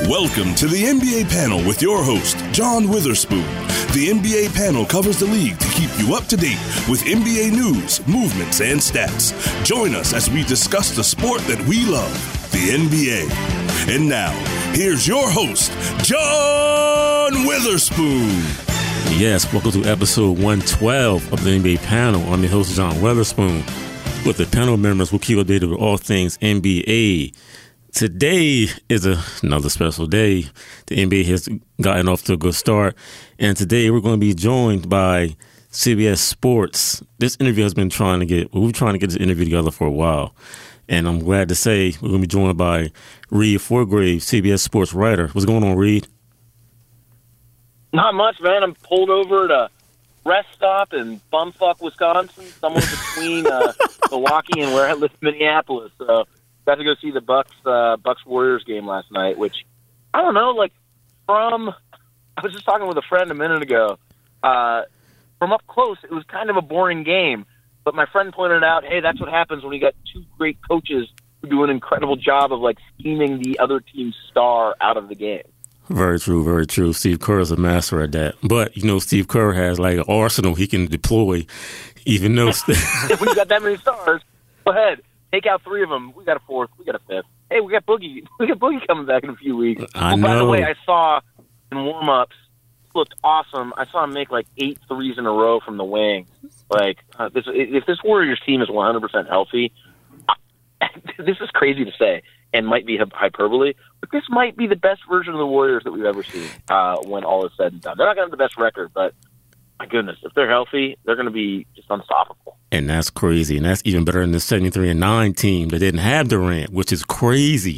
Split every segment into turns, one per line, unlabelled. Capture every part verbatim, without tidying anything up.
Welcome to the N B A panel with your host, John Witherspoon. The N B A panel covers the league to keep you up to date with N B A news, movements, and stats. Join us as we discuss the sport that we love, the N B A. And now, here's your host, John Witherspoon.
Yes, welcome to episode one twelve of the N B A panel. I'm your host, John Witherspoon. With the panel members, we'll keep updated with all things N B A. Today is a, another special day. The N B A has gotten off to a good start. And today we're going to be joined by C B S Sports. This interview has been trying to get, we've been trying to get this interview together for a while. And I'm glad to say we're going to be joined by Reed Forgrave, C B S Sports writer. What's going on, Reed?
Not much, man. I'm pulled over at a rest stop in bumfuck Wisconsin, somewhere between uh, Milwaukee and where I live, Minneapolis. So got to go see the Bucks uh, Bucks Warriors game last night, which, I don't know, like, from, I was just talking with a friend a minute ago, uh, from up close, it was kind of a boring game, but my friend pointed out, hey, that's what happens when you got two great coaches who do an incredible job of, like, scheming the other team's star out of the game. Very
true, very true. Steve Kerr is a master at that. But, you know, Steve Kerr has, like, an arsenal he can deploy, even though...
If we got that many stars, go ahead. Take out three of them. We got a fourth. We got a fifth. Hey, we got Boogie. We got Boogie coming back in a few weeks.
I
well,
know.
By the way, I saw in warm-ups, looked awesome. I saw him make like eight threes in a row from the wing. Like, uh, this, if this Warriors team is one hundred percent healthy, this is crazy to say and might be hyperbole, but this might be the best version of the Warriors that we've ever seen uh, when all is said and done. They're not going to have the best record, but my goodness, if they're healthy, they're going to be just unstoppable.
And that's crazy. And that's even better than the seventy-three and nine team that didn't have Durant, which is crazy.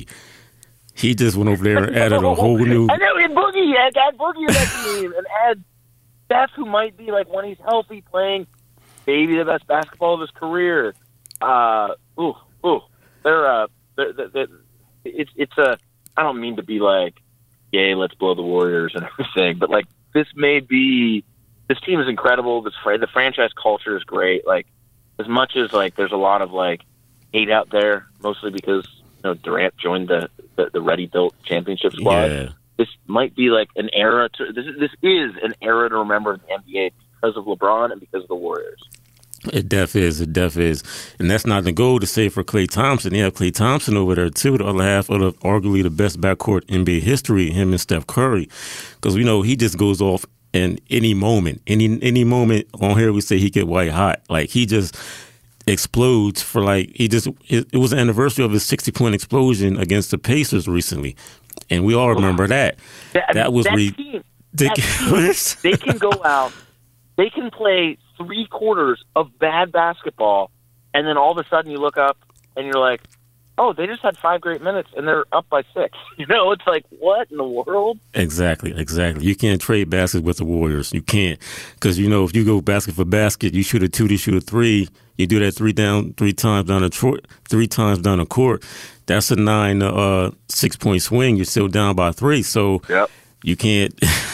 He just went over there and added a whole new...
I know, and Boogie, add, add Boogie to that team, and add Steph, who might be, like, when he's healthy, playing maybe the best basketball of his career. Uh, ooh, ooh. They're, uh, they're, they're, they're, it's, it's a... I don't mean to be like, yay, let's blow the Warriors and everything, but, like, this may be... This team is incredible. This the franchise culture is great. Like, as much as like there's a lot of like hate out there, mostly because you know Durant joined the the, the ready-built championship squad.
Yeah.
This might be like an era to this. Is, this is an era to remember in the N B A because of LeBron and because of the Warriors.
It def is. It def is. And that's not the goal to say for Klay Thompson. You have Klay Thompson over there, too, the other half of the, arguably the best backcourt in N B A history, him and Steph Curry. Because, we know, he just goes off in any moment. Any any moment on here we say he get white hot. Like, he just explodes for, like, he just, it, it was the anniversary of his sixty-point explosion against the Pacers recently. And we all remember that.
That,
that was
that
ridiculous.
Team, they can go out, they can play three quarters of bad basketball, and then all of a sudden you look up and you're like, oh, they just had five great minutes and they're up by six. You know, it's like, what in the world?
Exactly, exactly. You can't trade baskets with the Warriors. You can't. Because, you know, if you go basket for basket, you shoot a two, they shoot a three. You do that three down, three times down the tro- three times down the court. That's a nine, uh, six point swing. You're still down by three. So
yep.
you can't,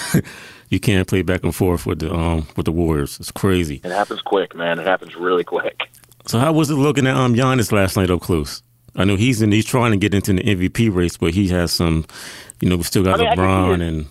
you can't play back and forth with the um with the Warriors. It's crazy.
It happens quick, man. It happens really quick.
So how was it looking at um Giannis last night up close? I know he's in, he's trying to get into the M V P race, but he has some, you know, we still got I mean, LeBron and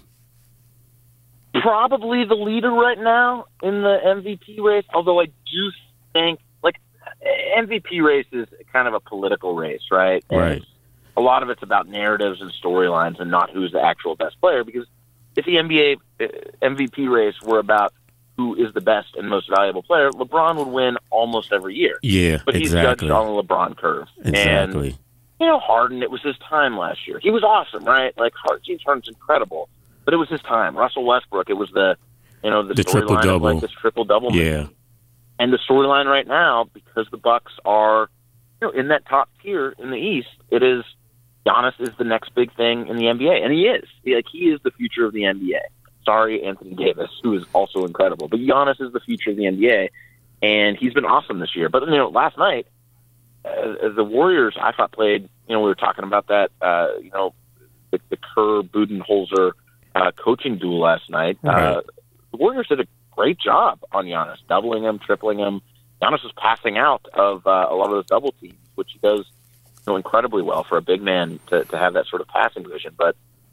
probably the leader right now in the M V P race. Although I do think like M V P race is kind of a political race, right? And
right.
A lot of it's about narratives and storylines, and not who's the actual best player. Because if the N B A M V P race were about who is the best and most valuable player, LeBron would win almost every year.
Yeah,
but he's
exactly.
judged on the LeBron curve.
Exactly.
And, you know, Harden, it was his time last year. He was awesome, right? Like, James Harden's incredible, but it was his time. Russell Westbrook, it was the, you know, the,
the triple
storyline
double.
of like this triple double.
Yeah.
And the storyline right now, because the Bucks are, you know, in that top tier in the East, it is Giannis is the next big thing in the N B A, and he is. Like, he is the future of the N B A. Sorry, Anthony Davis, who is also incredible. But Giannis is the future of the N B A, and he's been awesome this year. But, you know, last night, uh, the Warriors, I thought, played, you know, we were talking about that, uh, you know, the, the Kerr-Budenholzer uh, coaching duel last night.
Right.
Uh, the Warriors did a great job on Giannis, doubling him, tripling him. Giannis was passing out of uh, a lot of those double teams, which he does, you know, incredibly well for a big man to, to have that sort of passing vision. But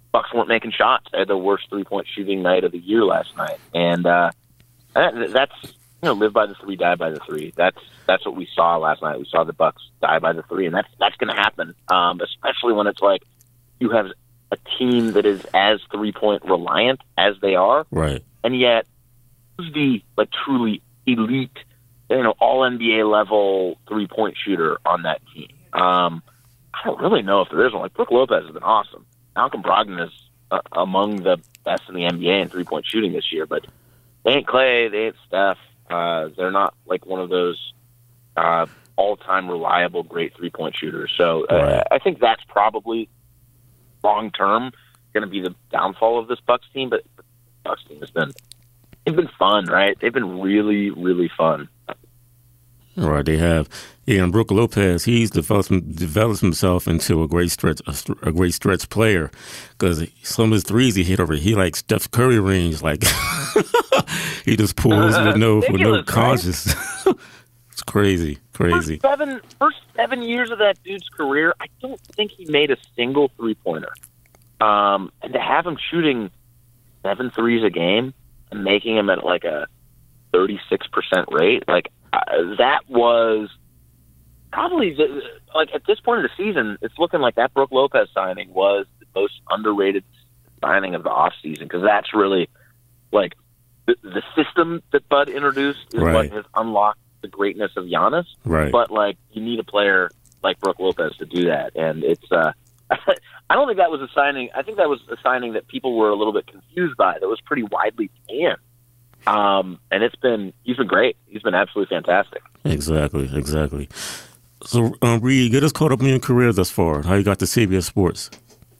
Bucks weren't making shots. They had the worst three-point shooting night of the year last night. And uh, that, that's, you know, live by the three, die by the three. That's that's what we saw last night. We saw the Bucks die by the three, and that's that's going to happen, um, especially when it's like you have a team that is as three-point reliant as they are.
Right.
And yet, who's the, like, truly elite, you know, all N B A level three-point shooter on that team? Um, I don't really know if there is one. Like, Brook Lopez has been awesome. Malcolm Brogdon is uh, among the best in the N B A in three-point shooting this year, but they ain't Clay, they ain't Steph. Uh, they're not like one of those uh, all-time reliable great three-point shooters. So uh,
right.
I think that's probably long-term going to be the downfall of this Bucks team, but the Bucks team has been they've been fun, right? They've been really, really fun.
Right, they have. Yeah, and Brook Lopez, he's developed, developed himself into a great stretch, a, a great stretch player, because some of his threes he hit over, he like Steph Curry range, like he just pulls uh, with no, with no conscience. Right? It's crazy, crazy.
First seven, first seven years of that dude's career, I don't think he made a single three pointer. Um, and to have him shooting seven threes a game and making him at like a thirty-six percent rate, like. Uh, that was probably, the, like, at this point of the season, it's looking like that Brook Lopez signing was the most underrated signing of the offseason, because that's really, like, the, the system that Bud introduced is
right.
what has unlocked the greatness of Giannis.
Right.
But, like, you need a player like Brook Lopez to do that, and it's, uh, I don't think that was a signing, I think that was a signing that people were a little bit confused by, that was pretty widely panned. Um, and it's been, he's been great. He's been absolutely fantastic.
Exactly, exactly. So, um, Reed, get us caught up in your career thus far. How you got to C B S Sports?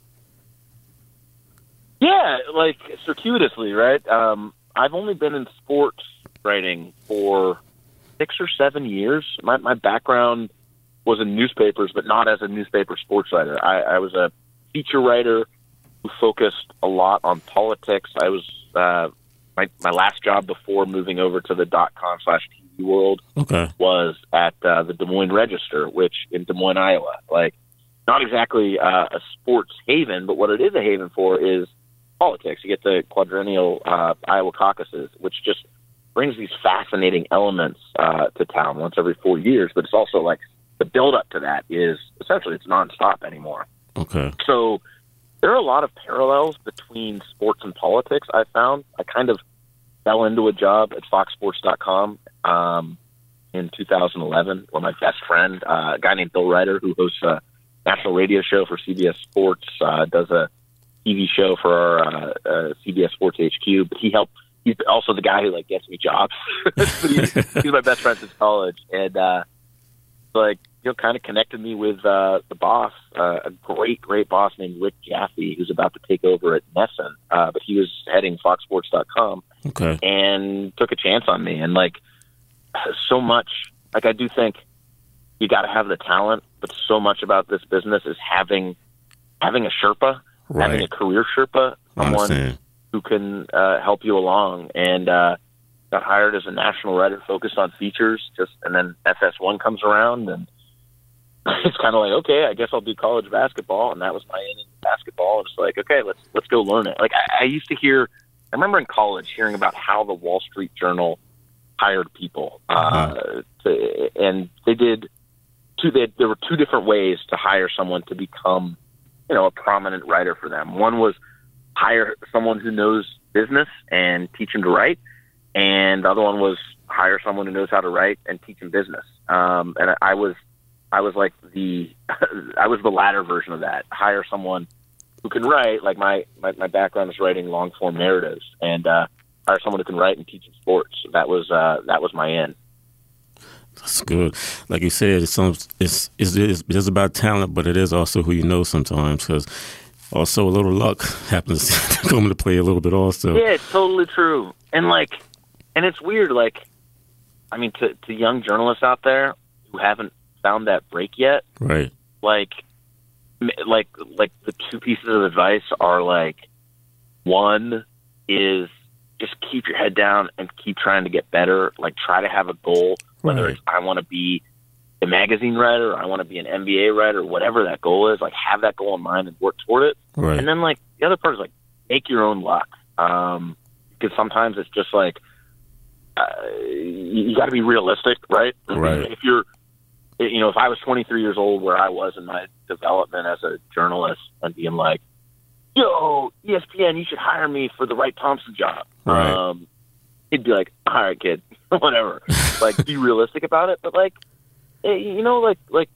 Yeah, like circuitously, right? Um, I've only been in sports writing for six or seven years. My, my background was in newspapers, but not as a newspaper sports writer. I, I was a feature writer who focused a lot on politics. I was, uh, My, my last job before moving over to the dot-com slash T V world
okay.
was at uh, the Des Moines Register, which in Des Moines, Iowa. Like, not exactly uh, a sports haven, but what it is a haven for is politics. You get the quadrennial uh, Iowa caucuses, which just brings these fascinating elements uh, to town once every four years. But it's also like the build-up to that is essentially it's nonstop anymore.
Okay.
So there are a lot of parallels between sports and politics, I found. I kind of fell into a job at fox sports dot com um, in two thousand eleven where my best friend, uh, a guy named Bill Ryder, who hosts a national radio show for C B S Sports, uh, does a T V show for our uh, uh, C B S Sports H Q, but he helped. He's also the guy who like gets me jobs. he's, he's my best friend since college, and uh, like you know, kind of connected me with uh, the boss, uh, a great, great boss named Rick Jaffe, who's about to take over at Nesson, uh, but he was heading fox sports dot com,
okay,
and took a chance on me, and like so much, like I do think you got to have the talent, but so much about this business is having having a Sherpa,
right.
having a career Sherpa, someone who can uh, help you along, and uh, got hired as a national writer focused on features, just and then F S one comes around, and it's kind of like, okay, I guess I'll do college basketball, and that was my end in basketball. It's like, okay, let's let's go learn it. Like I, I used to hear, I remember in college hearing about how the Wall Street Journal hired people, uh, uh-huh. to, and they did two. They, there were two different ways to hire someone to become, you know, a prominent writer for them. One was hire someone who knows business and teach him to write, and the other one was hire someone who knows how to write and teach him business. Um, and I was. I was like the, I was the latter version of that. Hire someone who can write, like my, my, my background is writing long form narratives, and uh, hire someone who can write and teach in sports. That was uh, that was my end.
That's good. Like you said, it's some, it's, it's it's it's about talent, but it is also who you know sometimes, because also a little luck happens to come into play a little bit also.
Yeah, it's totally true. And like, and it's weird. Like, I mean, to to young journalists out there who haven't found that break yet,
right?
Like, like, like the two pieces of advice are like, one is just keep your head down and keep trying to get better. Like, try to have a goal, whether
right.
it's I want to be a magazine writer, or I want to be an N B A writer, whatever that goal is, like have that goal in mind and work toward it.
Right.
And then like the other part is like make your own luck. Um, because sometimes it's just like, uh, you, you got to be realistic, right?
Right.
If you're, you know, if I was twenty-three years old where I was in my development as a journalist and being like, yo, E S P N, you should hire me for the Wright Thompson job.
Right.
Um, he'd be like, all right, kid, whatever. Like, be realistic about it. But like, you know, like, like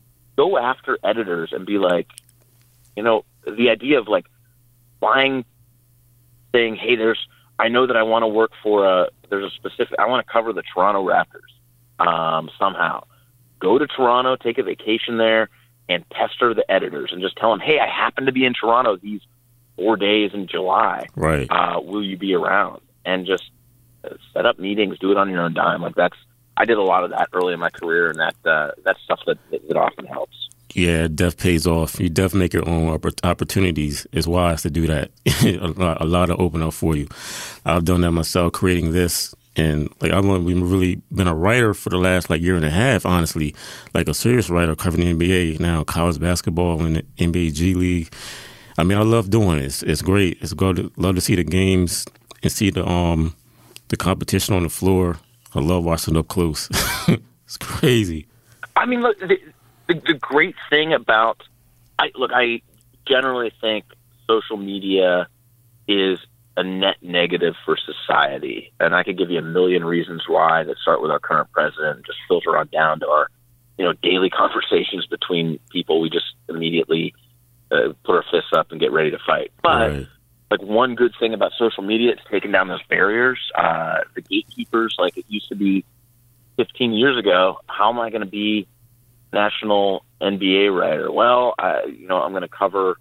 go after editors and be like, you know, the idea of like buying, saying, hey, there's, I know that I want to work for a, there's a specific, I want to cover the Toronto Raptors um, somehow. Go to Toronto, take a vacation there, and pester the editors and just tell them, hey, I happen to be in Toronto these four days in July.
Right.
Uh, will you be around? And just uh, set up meetings, do it on your own dime. Like that's, I did a lot of that early in my career, and that uh, that's stuff that, that often helps.
Yeah, it def pays off. You def make your own opportunities. It's wise to do that. a, lot, a lot to open up for you. I've done that myself, creating this. And like I've only really been a writer for the last like year and a half, honestly, like a serious writer covering the N B A now, college basketball and the N B A G League. I mean, I love doing it. It's, it's great. It's good. To, love to see the games and see the um the competition on the floor. I love watching it up close. It's crazy.
I mean, look, the, the, the great thing about I look, I generally think social media is a net negative for society. And I could give you a million reasons why that start with our current president and just filter on down to our, you know, daily conversations between people. We just immediately uh, put our fists up and get ready to fight. But
Right.
like one good thing about social media, it's taken down those barriers. Uh, the gatekeepers, like it used to be fifteen years ago, how am I going to be national N B A writer? Well, I, you know, I'm going to cover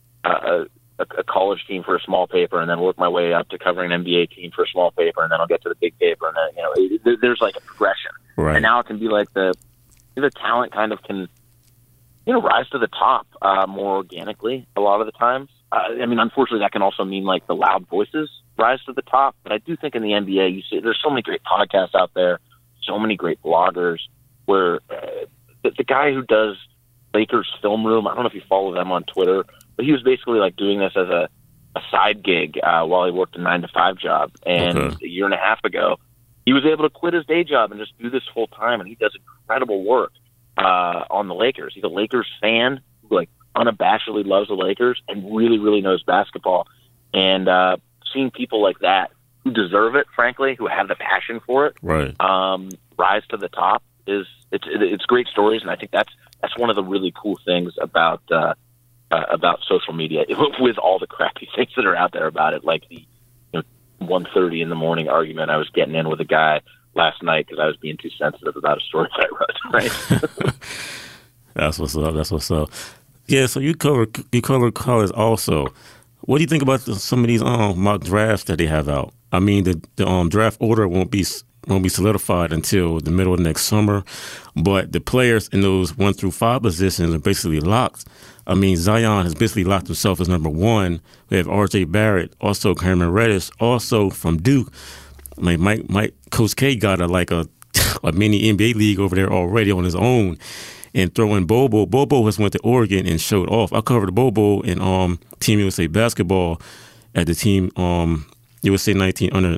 uh, a, a college team for a small paper and then work my way up to covering an N B A team for a small paper, and then I'll get to the big paper. And then, you know, it, there's like a progression.
Right.
And now it can be like the, the talent kind of can, you know, rise to the top uh, more organically a lot of the times. Uh, I mean, unfortunately, that can also mean like the loud voices rise to the top. But I do think in the N B A, you see, there's so many great podcasts out there, so many great bloggers. Where uh, the, the guy who does Lakers Film Room, I don't know if you follow them on Twitter, but he was basically like doing this as a, a side gig uh, while he worked a nine to five job. And
Okay.
a year and a half ago, he was able to quit his day job and just do this full time. And he does incredible work uh, on the Lakers. He's a Lakers fan who like unabashedly loves the Lakers and really, really knows basketball. And uh, seeing people like that who deserve it, frankly, who have the passion for it,
Right.
um, rise to the top is it's it's great stories, and I think that's that's one of the really cool things about uh, uh, about social media, with all the crappy things that are out there about it, like the you know one thirty in the morning argument I was getting in with a guy last night because I was being too sensitive about a story that I wrote. Right?
That's what's up. That's what's up. Yeah. So you cover you cover college also. What do you think about the, some of these um, mock drafts that they have out? I mean, the, the um, draft order won't be won't be solidified until the middle of next summer, but the players in those one through five positions are basically locked. I mean, Zion has basically locked himself as number one. We have R J Barrett, also Cameron Reddish, also from Duke. I mean, Mike, Mike, Coach K got a like a a mini N B A league over there already on his own. And throwing Bobo. Bobo has went to Oregon and showed off. I covered Bobo in um, Team U S A basketball at the team um, U S A nineteen under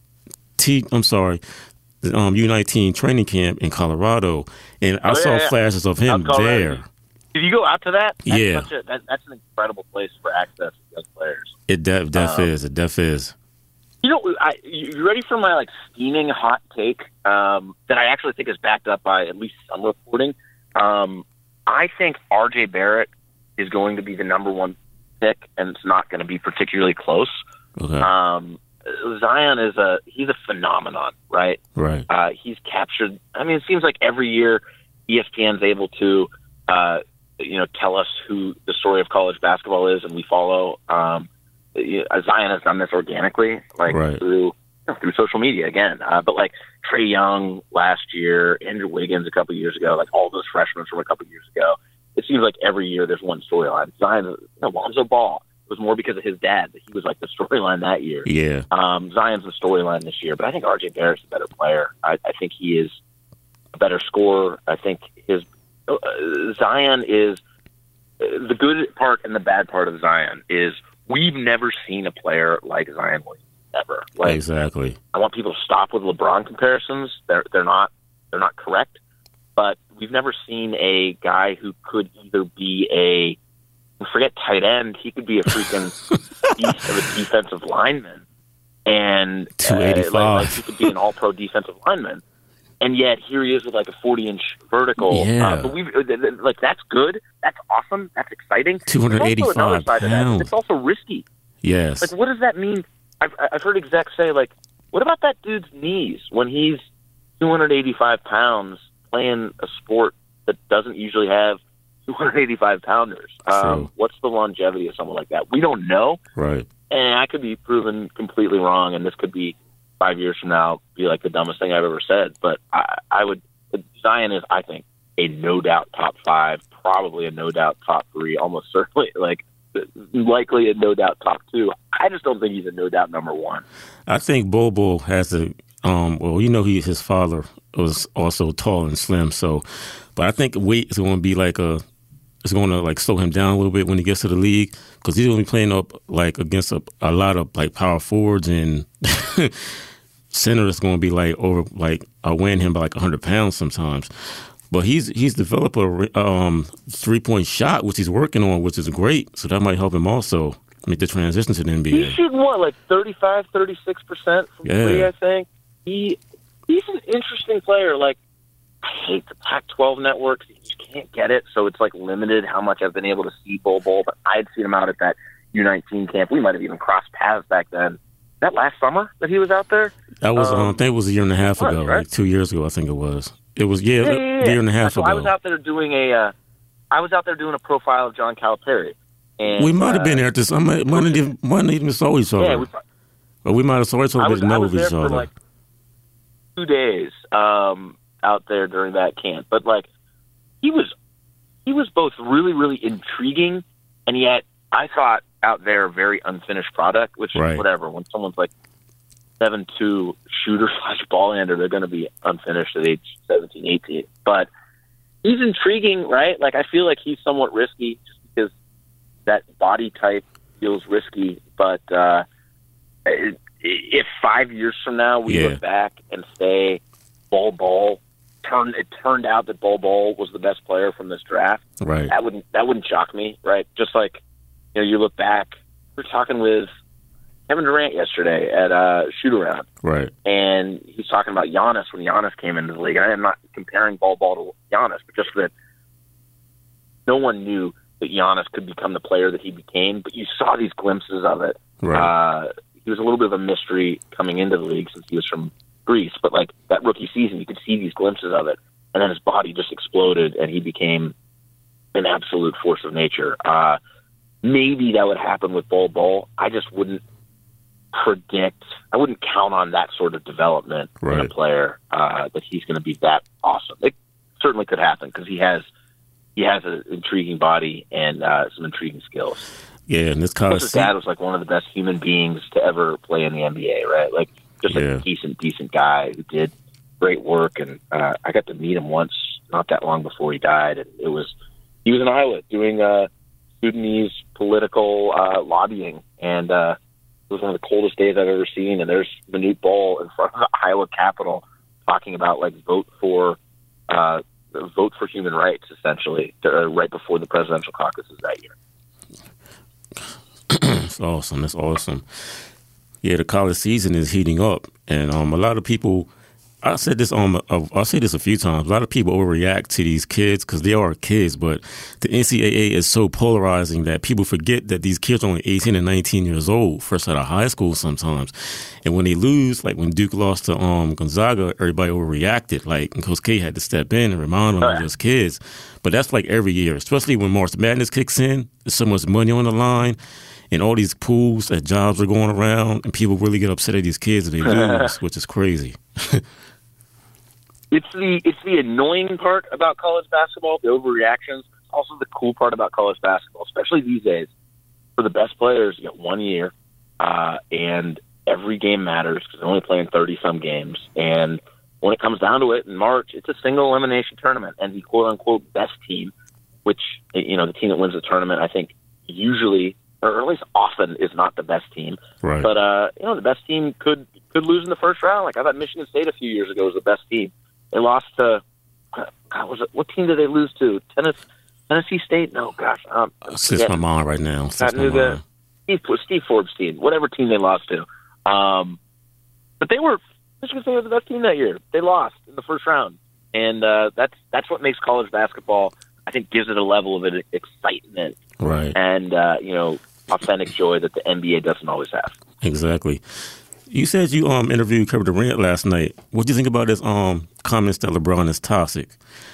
T. I'm sorry, the um, U nineteen training camp in Colorado, and I
Oh, yeah,
saw
yeah.
flashes of him
Colorado.
there.
Did you go out to that? That's
Yeah.
such a, that, that's an incredible place for access to young players.
It def, def
Um,
is. It def is.
You know, I, you ready for my like steaming hot take um, that I actually think is backed up by at least some reporting? Um, I think R J Barrett is going to be the number one pick, and it's not going to be particularly close.
Okay.
Um, Zion is a he's a phenomenon, right?
Right.
Uh, he's captured. I mean, it seems like every year E S P N's able to, uh, you know, tell us who the story of college basketball is, and we follow. Um, you know, Zion has done this organically, like
Right.
through you know, through social media again. Uh, but like Trae Young last year, Andrew Wiggins a couple years ago, like all those freshmen from a couple years ago. It seems like every year there's one storyline. Zion, you know, Lonzo Ball. It was more because of his dad that he was like the storyline that year.
Yeah.
Um, Zion's the storyline this year, but I think R J Barrett's a better player. I, I think he is a better scorer. I think his uh, Zion is uh, the good part and the bad part of Zion is we've never seen a player like Zion Williamson ever. Like,
exactly.
I want people to stop with LeBron comparisons. They're they're not they're not correct. But we've never seen a guy who could either be a forget tight end. He could be a freaking beast of a defensive lineman, and
two eighty-five.
Uh, like, like he could be an all-pro defensive lineman. And yet here he is with like a forty-inch vertical.
Yeah.
Uh, but we like that's good. That's awesome. That's exciting.
two hundred eighty-five pounds.
It's also risky.
Yes.
Like, what does that mean? I've, I've heard execs say, like, what about that dude's knees when he's two hundred eighty-five pounds playing a sport that doesn't usually have two hundred eighty-five pounders? Um, what's the longevity of someone like that? We don't know.
Right.
And I could be proven completely wrong, and this could be five years from now be like the dumbest thing I've ever said. But I, I would Zion is, I think, a no doubt top five, probably a no doubt top three, almost certainly like likely a no doubt top two. I just don't think he's a no doubt number one.
I think Bobo has a um. Well, you know, he his father was also tall and slim, so. But I think weight is going to be like a. It's going to like slow him down a little bit when he gets to the league because he's going to be playing up like against a, a lot of like power forwards and center is going to be like over like outweighing him by like one hundred pounds sometimes. But he's he's developed a um, three point shot which he's working on, which is great. So that might help him also make the transition to the N B A.
He's shooting what, like thirty-five, thirty-six percent from
yeah.
three, I think. He he's an interesting player. Like, I hate the Pac twelve networks. You just can't get it, so it's like limited how much I've been able to see Bol Bol. But I had seen him out at that U nineteen camp. We might have even crossed paths back then. That last summer that he was out there?
That was,
um,
um, I think it was a year and a half
was,
ago,
right?
like two years ago, I think it was. It was, yeah,
yeah, yeah, yeah.
a year and a half
so
ago.
I was out there doing a, uh, I was out there doing a profile of John Calipari. And,
we might have
uh,
been there at this. I might, might have even, might have even saw each other.
Yeah, we,
but we might have saw each other,
I was,
but know
I was
of
there
each
for
other.
like two days um, out there during that camp. But like, he was, he was both really, really intriguing, and yet I thought out there very unfinished product. Which
right.
is whatever. When someone's like seven two shooter slash ball handler, they're going to be unfinished at age seventeen, eighteen. But he's intriguing, right? Like, I feel like he's somewhat risky just because that body type feels risky. But uh, if five years from now we
yeah.
look back and say Bol Bol turned, it turned out that Bol Bol was the best player from this draft,
right?
That wouldn't that wouldn't shock me, right? Just like, you know, you look back. We were talking with Kevin Durant yesterday at uh, shoot around,
right?
And he's talking about Giannis when Giannis came into the league. I am not comparing Bol Bol to Giannis, but just that no one knew that Giannis could become the player that he became. But you saw these glimpses of it.
Right.
Uh, he was a little bit of a mystery coming into the league since he was from Greece, but like that rookie season, you could see these glimpses of it, and then his body just exploded, and he became an absolute force of nature. Uh, maybe that would happen with Bol Bol. I just wouldn't predict. I wouldn't count on that sort of development
right.
in a player uh, that he's going to be that awesome. It certainly could happen because he has he has an intriguing body and uh, some intriguing skills.
Yeah, and this kind of
his dad was like one of the best human beings to ever play in the N B A, right? Like just
yeah.
a decent, decent guy who did great work. And uh, I got to meet him once, not that long before he died, and it was he was in Iowa doing uh, Sudanese political uh, lobbying, and uh, it was one of the coldest days I've ever seen. And there's Manute Bol in front of the Iowa Capitol talking about like vote for uh, vote for human rights, essentially, to, uh, right before the presidential caucuses that year.
That's awesome. That's awesome. Yeah, the college season is heating up, and um, a lot of people. I said this um, I'll say this a few times. A lot of people overreact to these kids because they are kids, but the N C double A is so polarizing that people forget that these kids are only eighteen and nineteen years old, first out of high school sometimes. And when they lose, like when Duke lost to um, Gonzaga, everybody overreacted. Like, and Coach K had to step in and remind them they're just kids. But that's like every year, especially when March Madness kicks in. There's so much money on the line. And all these pools that jobs are going around, and people really get upset at these kids and they lose, which is crazy.
It's the it's the annoying part about college basketball, the overreactions. It's also the cool part about college basketball, especially these days. For the best players, you get one year, uh, and every game matters because they're only playing thirty-some games. And when it comes down to it in March, it's a single elimination tournament, and the quote-unquote best team, which, you know, the team that wins the tournament, I think usually, or at least often, is not the best team.
Right.
But, uh, you know, the best team could could lose in the first round. Like, I thought Michigan State a few years ago was the best team. They lost to, God, was it, what team did they lose to? Tennessee, Tennessee State? No, gosh. Um,
Slips my mind right now. Slips my mind.
Steve, Steve Forbes' team, whatever team they lost to. Um, but they were, Michigan State was the best team that year. They lost in the first round. And uh, that's that's what makes college basketball, I think, gives it a level of excitement.
Right.
And, uh, you know, authentic joy that the N B A doesn't always have.
Exactly. You said you um interviewed Kevin Durant last night. What do you think about his um comments that LeBron is toxic?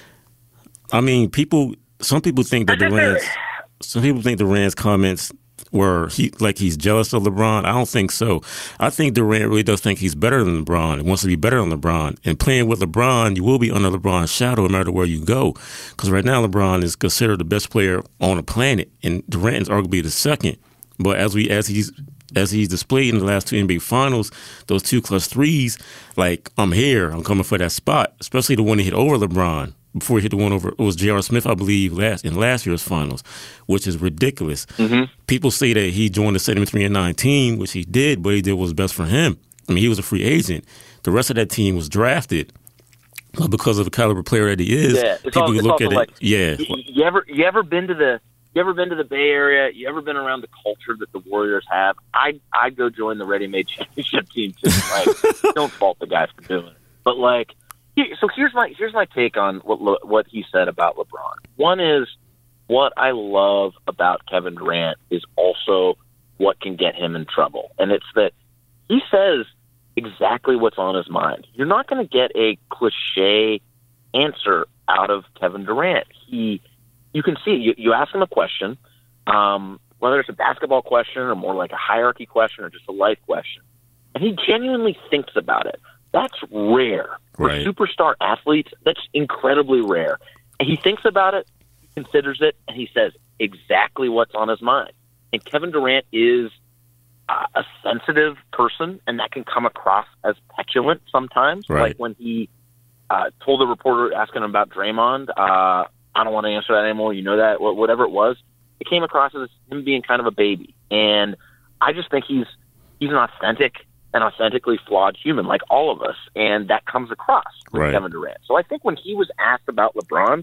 I mean, people. Some people think that Durant's. Some people think Durant's comments were he like he's jealous of LeBron. I don't think so. I think Durant really does think he's better than LeBron and wants to be better than LeBron. And playing with LeBron, you will be under LeBron's shadow no matter where you go. Because right now, LeBron is considered the best player on the planet, and Durant is arguably the second. But as we as he's as he's displayed in the last two N B A Finals, those two clutch threes, like I'm here, I'm coming for that spot. Especially the one he hit over LeBron. Before he hit the one over, it was J R. Smith, I believe, last in last year's finals, which is ridiculous. Mm-hmm. People say that he joined the seventy-three and nine team, which he did, but he did what was best for him. I mean, he was a free agent. The rest of that team was drafted. But because of the caliber player that he is,
yeah,
people
also,
look at
like,
it. Yeah.
You, you ever you ever been to the you ever been to the Bay Area? You ever been around the culture that the Warriors have? I I go join the ready-made championship team too. Like, don't fault the guys for doing it, but like. So here's my here's my take on what what he said about LeBron. One is what I love about Kevin Durant is also what can get him in trouble, and it's that he says exactly what's on his mind. You're not going to get a cliche answer out of Kevin Durant. He, you can see you, you ask him a question, um, whether it's a basketball question or more like a hierarchy question or just a life question, and he genuinely thinks about it. That's rare. For
right.
superstar athletes, that's incredibly rare. And he thinks about it, he considers it, and he says exactly what's on his mind. And Kevin Durant is uh, a sensitive person, and that can come across as petulant sometimes.
Right.
Like when he uh, told the reporter asking him about Draymond, uh, I don't want to answer that anymore, you know that, whatever it was. It came across as him being kind of a baby. And I just think he's he's an authentic an authentically flawed human like all of us, and that comes across with
right.
Kevin Durant. So I think when he was asked about LeBron,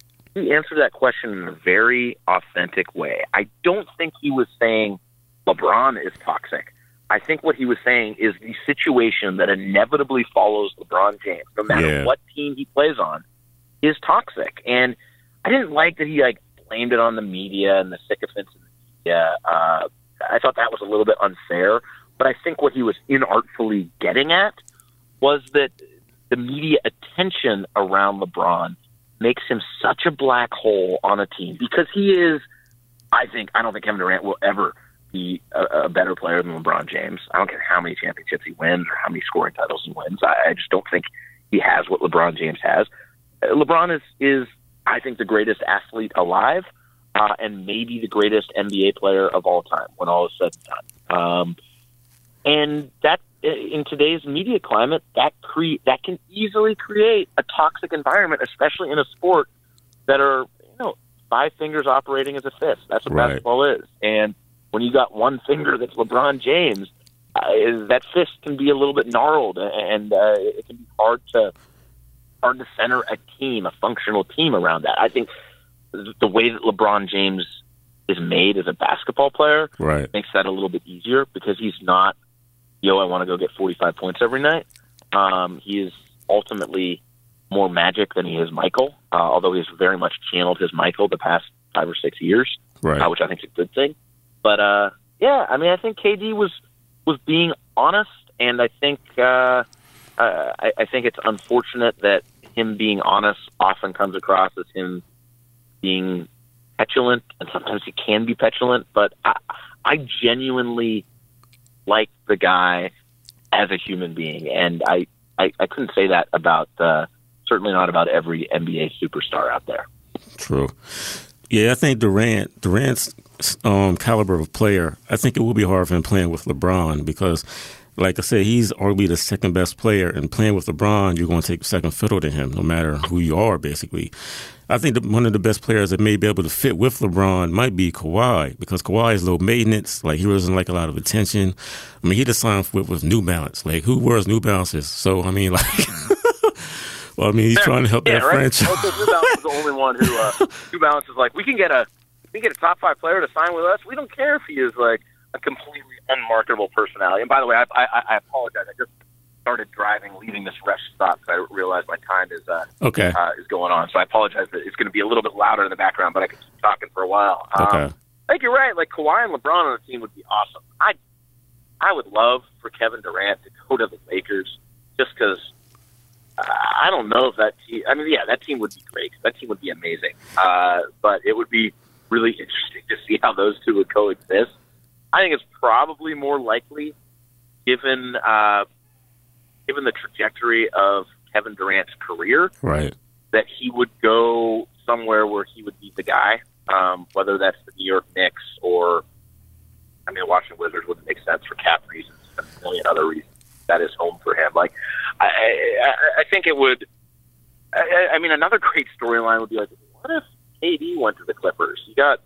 he answered that question in a very authentic way. I don't think he was saying LeBron is toxic. I think what he was saying is the situation that inevitably follows LeBron James, no matter
yeah.
what team he plays on, is toxic. And I didn't like that he like blamed it on the media and the sycophants in the media. Uh, I thought that was a little bit unfair. But I think what he was inartfully getting at was that the media attention around LeBron makes him such a black hole on a team because he is, I think, I don't think Kevin Durant will ever be a, a better player than LeBron James. I don't care how many championships he wins or how many scoring titles he wins. I, I just don't think he has what LeBron James has. LeBron is, is I think, the greatest athlete alive uh, and maybe the greatest N B A player of all time when all is said and done. Um, And that, in today's media climate, that cre- that can easily create a toxic environment, especially in a sport that are, you know, five fingers operating as a fist. That's what
right.
basketball is. And when you got one finger that's LeBron James, uh, that fist can be a little bit gnarled, and uh, it can be hard to hard to center a team, a functional team around that. I think the way that LeBron James is made as a basketball player
right.
makes that a little bit easier because he's not, yo, I want to go get forty-five points every night. Um, he is ultimately more magic than he is Michael, uh, although he's very much channeled his Michael the past five or six years,
right.
uh, which I think is a good thing. But, uh, yeah, I mean, I think K D was was being honest, and I think uh, uh, I, I think it's unfortunate that him being honest often comes across as him being petulant, and sometimes he can be petulant, but I, I genuinely like the guy as a human being, and I, I, I couldn't say that about, uh, certainly not about every N B A superstar out there.
True. Yeah, I think Durant, Durant's um, caliber of player, I think it will be hard for him playing with LeBron because like I said, he's arguably the second best player, and playing with LeBron, you're going to take second fiddle to him, no matter who you are, basically. I think that one of the best players that may be able to fit with LeBron might be Kawhi, because Kawhi is low maintenance. Like, he doesn't like a lot of attention. I mean, he just signed with, with New Balance. Like, who wears New Balances? So, I mean, like, well, I mean, he's yeah, trying to help
yeah,
that
right?
franchise.
Also, New Balance is the only one who, uh, New Balance is like, we can get a, we can get a top five player to sign with us. We don't care if he is like a completely unmarketable personality. And by the way, I, I, I apologize. I just started driving, leaving this rest stop, so I realized my time is uh,
okay.
uh, is going on. So I apologize that it's going to be a little bit louder in the background, but I can keep talking for a while. Um,
okay.
I think you're right. Like, Kawhi and LeBron on the team would be awesome. I I would love for Kevin Durant to go to the Lakers, just because uh, I don't know if that team. I mean, yeah, that team would be great. That team would be amazing. Uh, but it would be really interesting to see how those two would coexist. I think it's probably more likely, given uh, given the trajectory of Kevin Durant's career,
right,
that he would go somewhere where he would be the guy, um, whether that's the New York Knicks or, I mean, the Washington Wizards wouldn't make sense for cap reasons and a million other reasons. That is home for him. Like, I, I, I think it would. I, I mean, another great storyline would be like, what if K D went to the Clippers? You got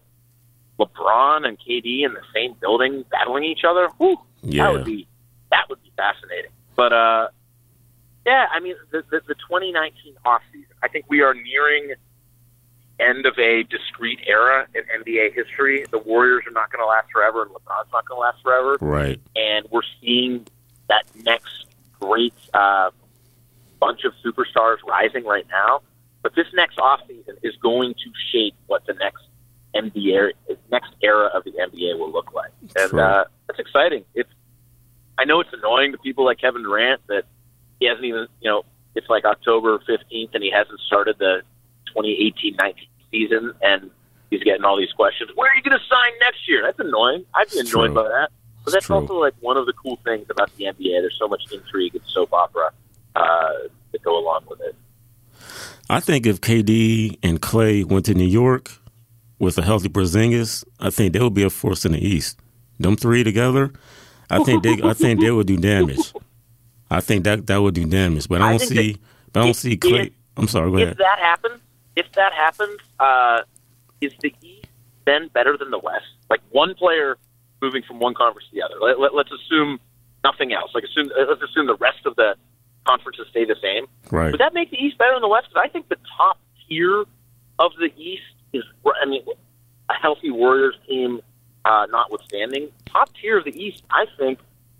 LeBron and K D in the same building battling each other. Whew,
yeah.
That would be that would be fascinating. But uh, yeah, I mean, the, the, the twenty nineteen offseason, I think we are nearing the end of a discrete era in N B A history. The Warriors are not going to last forever, and LeBron's not going to last forever.
Right.
And we're seeing that next great uh, bunch of superstars rising right now. But this next offseason is going to shape what the next N B A, next era of the N B A will look like. And uh, that's exciting. It's I know it's annoying to people like Kevin Durant that he hasn't even, you know, it's like October fifteenth and he hasn't started the twenty eighteen nineteen season, and he's getting all these questions. Where are you going to sign next year? That's annoying. I'd be annoyed
True.
by that. But that's
True.
also like one of the cool things about the N B A. There's so much intrigue and soap opera uh, that go along with it.
I think if K D and Klay went to New York with a healthy Porzingis, I think they would be a force in the East. Them three together, I think they, I think they would do damage. I think that that would do damage. But I don't I see, but I don't if, see Klay. If, I'm sorry. Go
if
ahead.
If that happens, if that happens, uh, is the East then better than the West? Like one player moving from one conference to the other. Let, let, let's assume nothing else. Like assume, let's assume the rest of the conferences stay the same.
Right.
Would that make the East better than the West? Because I think the top tier of the East is, I mean, a healthy Warriors team uh, notwithstanding, top tier of the East, I think,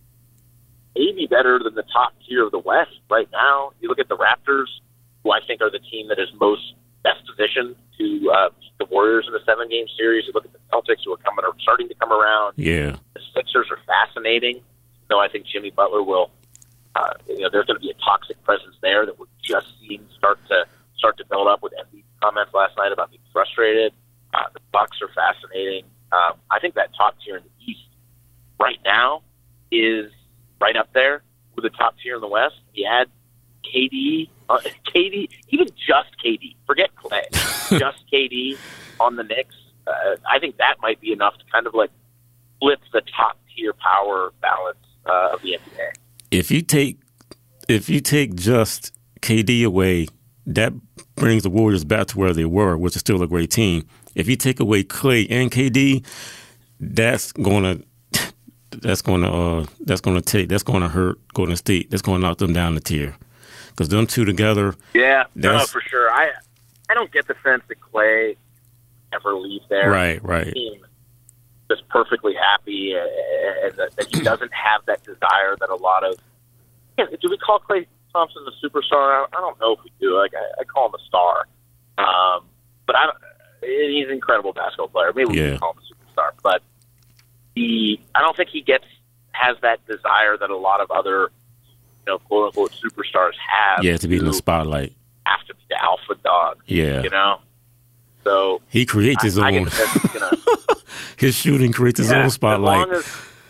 may be better than the top tier of the West right now. You look at the Raptors, who I think are the team that is most best positioned to uh, beat the Warriors in the seven-game series. You look at the Celtics, who are coming, are starting to come around.
Yeah.
The Sixers are fascinating. Though I think Jimmy Butler will, uh, you know, there's going to be a toxic presence there that we're just seeing start to start to build up with Embiid's comments last night about being frustrated. Uh, the Bucks are fascinating. Um, I think that top tier in the East right now is right up there with the top tier in the West. You add K D, uh, K D, even just K D. Forget Klay, just K D on the Knicks. Uh, I think that might be enough to kind of like flip the top tier power balance uh, of the N B A.
If you take if you take just K D away, that brings the Warriors back to where they were, which is still a great team. If you take away Klay and K D, that's gonna that's gonna uh, that's gonna take that's gonna hurt Golden State. That's gonna knock them down the tier because them two together.
Yeah, no, for sure. I I don't get the sense that Klay ever leave there.
Right, right.
Team just perfectly happy, uh, and that, that he doesn't have that desire that a lot of. Yeah, do we call Klay Thompson the superstar? I, I don't know if we do. Like I, I call him a star, um, but I don't. He's an incredible basketball player. Maybe we
yeah.
can call him a superstar, but he, I don't think he gets has that desire that a lot of other, you know, quote unquote superstars have.
Yeah, to be in the spotlight,
have to be the alpha dog.
Yeah,
you know. So
he creates his
I,
own.
I gonna,
his shooting creates his
yeah,
own spotlight.
As long as,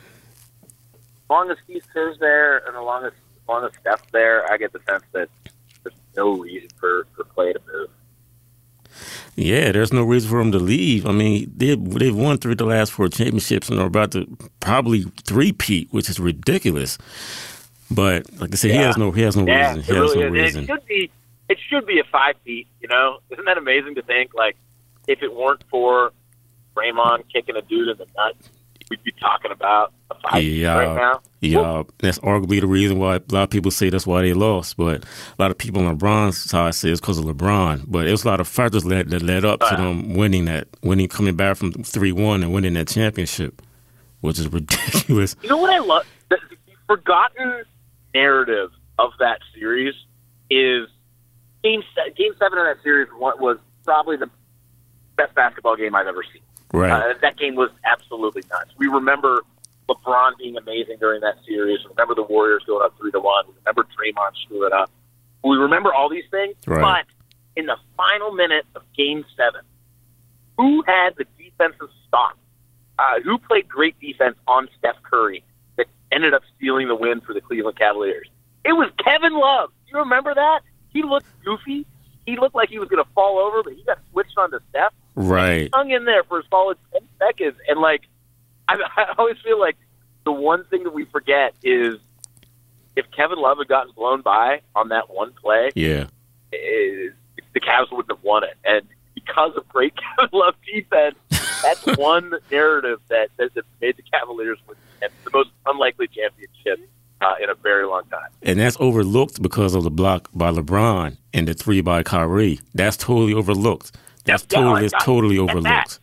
as long as Steve Kerr's there, and as long as as long as Steph's there, I get the sense that there's no reason for for Klay to move.
Yeah, there's no reason for him to leave. I mean, they, they've won three of the last four championships and are about to probably three-peat, which is ridiculous. But like I said, yeah. he has no he has no
yeah,
reason. He
it
has
really
no
is.
reason.
It should be it should be a five-peat. You know, isn't that amazing to think? Like, if it weren't for Draymond kicking a dude in the nuts, we'd be talking about a five
yeah,
right now.
Yeah, Woo. That's arguably the reason why a lot of people say that's why they lost. But a lot of people on LeBron's side say it's because of LeBron. But it was a lot of factors that, that led up to them winning that, winning, coming back from three one and winning that championship, which is ridiculous.
You know what I love? The forgotten narrative of that series is game Game Seven of that series was probably the best basketball game I've ever seen.
Right.
Uh, that game was absolutely nuts. We remember LeBron being amazing during that series. We remember the Warriors going up three to one. We remember Draymond screwing up. We remember all these things.
Right.
But in the final minute of Game Seven, who had the defensive stop? Uh, who played great defense on Steph Curry that ended up stealing the win for the Cleveland Cavaliers? It was Kevin Love. You remember that? He looked goofy. He looked like he was going to fall over, but he got switched onto Steph.
Right.
He hung in there for a solid ten seconds. And, like, I, I always feel like the one thing that we forget is if Kevin Love had gotten blown by on that one play,
yeah,
it, the Cavs wouldn't have won it. And because of great Kevin Love defense, that's one narrative that, that, that made the Cavaliers win the most unlikely championship uh, in a very long time.
And that's overlooked because of the block by LeBron and the three by Kyrie. That's totally overlooked. That's
yep,
totally,
yeah,
it's totally overlooked.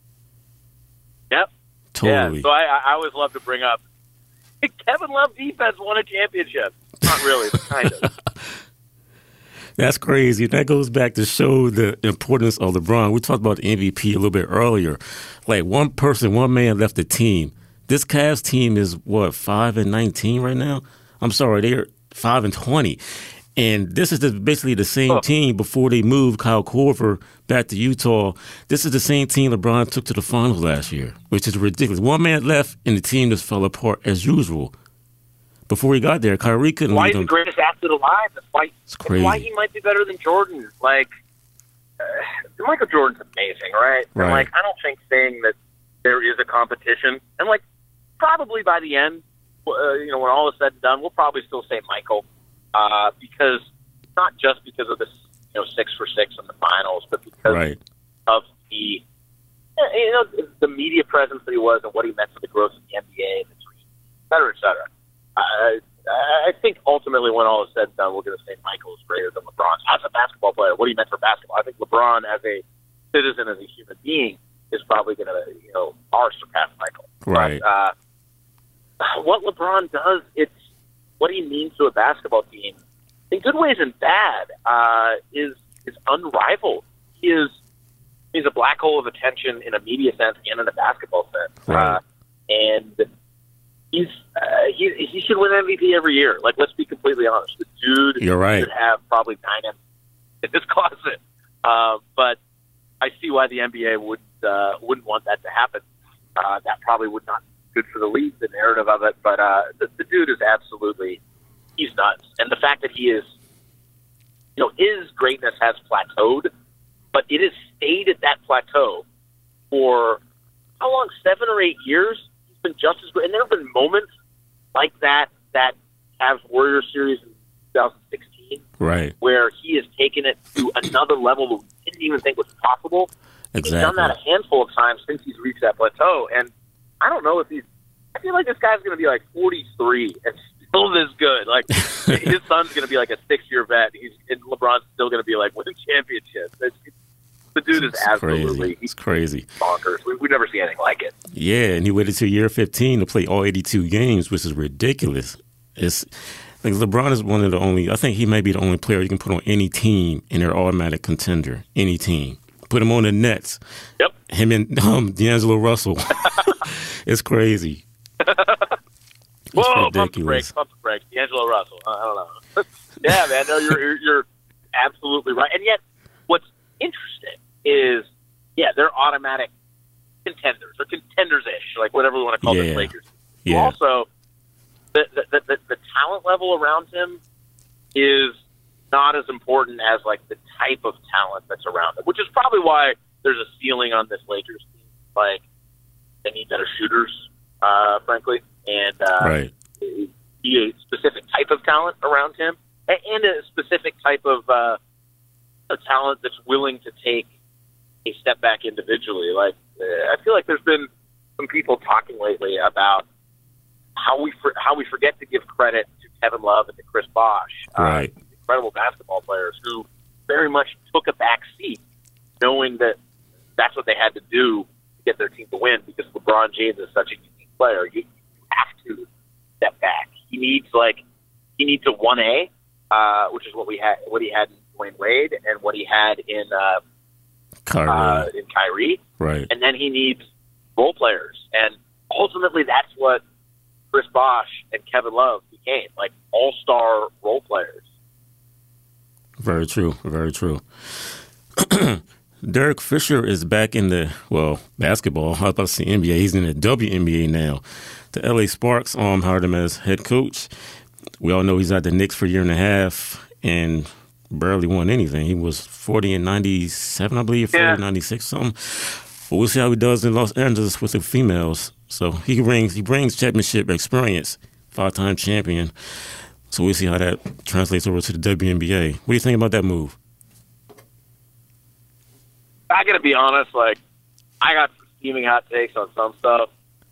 Yep.
Totally.
Yeah, so I, I always love to bring up Kevin Love defense won a championship. Not really, but kind of.
That's crazy. That goes back to show the importance of LeBron. We talked about the M V P a little bit earlier. Like one person, one man left the team. This Cavs team is what, five and nineteen right now? I'm sorry, they're five and twenty. And this is the, basically the same oh. team before they moved Kyle Korver back to Utah. This is the same team LeBron took to the finals last year, which is ridiculous. One man left, and the team just fell apart as usual. Before he got there, Kyrie couldn't
why
lead
he's
them.
the greatest athlete alive. That's why,
it's crazy.
That's why he might be better than Jordan. Like, uh, Michael Jordan's amazing, right?
Right.
And, like, I don't think saying that there is a competition, and, like, probably by the end, uh, you know, when all is said and done, we'll probably still say Michael. Uh, because not just because of this, you know, six for six in the finals, but because
right.
of the, you know, the media presence that he was and what he meant for the growth of the N B A, the dream, et cetera, et cetera. I, I think ultimately, when all is said and done, we're going to say Michael is greater than LeBron as a basketball player. What he meant for basketball, I think LeBron as a citizen, as a human being, is probably going to, you know, far surpass Michael.
Right.
But, uh, what LeBron does, it's what he means to a basketball team, in good ways and bad, uh, is is unrivaled. He is he's a black hole of attention in a media sense and in a basketball sense,
right.
uh, and he's uh, he he should win M V P every year. Like, let's be completely honest, the dude
You're right.
should have probably nine M V Ps in his closet. Uh, but I see why the N B A would uh, wouldn't want that to happen. Uh, that probably would not. Good for the league, the narrative of it, but uh, the, the dude is absolutely, he's nuts. And the fact that he is, you know, his greatness has plateaued, but it has stayed at that plateau for how long? Seven or eight years. He's been just as good. And there have been moments like that, that Cavs Warriors series in twenty sixteen,
right,
where he has taken it to another level that we didn't even think was possible.
Exactly.
He's done that a handful of times since he's reached that plateau, and I don't know if he's. I feel like this guy's going to be like forty-three and still this good. Like his son's going to be like a six-year vet. He's and LeBron's still going to be like winning championships. It's, it's, the dude is
it's
absolutely
crazy. It's crazy,
bonkers. We, we've never seen anything like it.
Yeah, and he waited till year fifteen to play all eighty-two games, which is ridiculous. It's like LeBron is one of the only. I think he may be the only player you can put on any team and they're automatic contender. Any team. Put him on the Nets.
Yep.
Him and um, D'Angelo Russell. It's crazy. It's
Whoa,
ridiculous.
pump the brakes, pump the brakes. D'Angelo Russell. I don't know. Yeah, man, no, you're, you're you're absolutely right. And yet, what's interesting is, yeah, they're automatic contenders or contenders-ish, like whatever we want to call
yeah.
the Lakers.
Yeah.
Also, the the, the the the talent level around him is not as important as like the type of talent that's around it, which is probably why there's a ceiling on this Lakers team. Like they need better shooters, uh, frankly, and uh,
right.
a specific type of talent around him, and a specific type of uh, a talent that's willing to take a step back individually. Like I feel like there's been some people talking lately about how we for, how we forget to give credit to Kevin Love and to Chris Bosh,
right?
Uh, incredible basketball players who very much took a back seat, knowing that that's what they had to do to get their team to win. Because LeBron James is such a unique player, you, you have to step back. He needs like he needs a one A, uh, which is what we had, what he had in Dwayne Wade, and what he had in uh,
Kyrie.
Uh, in Kyrie,
right?
And then he needs role players, and ultimately that's what Chris Bosh and Kevin Love became, like all-star role players.
Very true. Very true. Derek Fisher is back in the, well, basketball. I was about to say N B A. He's in the W N B A now. The L A Sparks um, hired him as head coach. We all know he's at the Knicks for a year and a half and barely won anything. He was forty and ninety-seven, I believe, forty and ninety-six, something. But we'll see how he does in Los Angeles with the females. So he brings he brings championship experience, five-time champion. So we'll see how that translates over to the W N B A. What do you think about that move?
I gotta be honest, like I got some steaming hot takes on some stuff.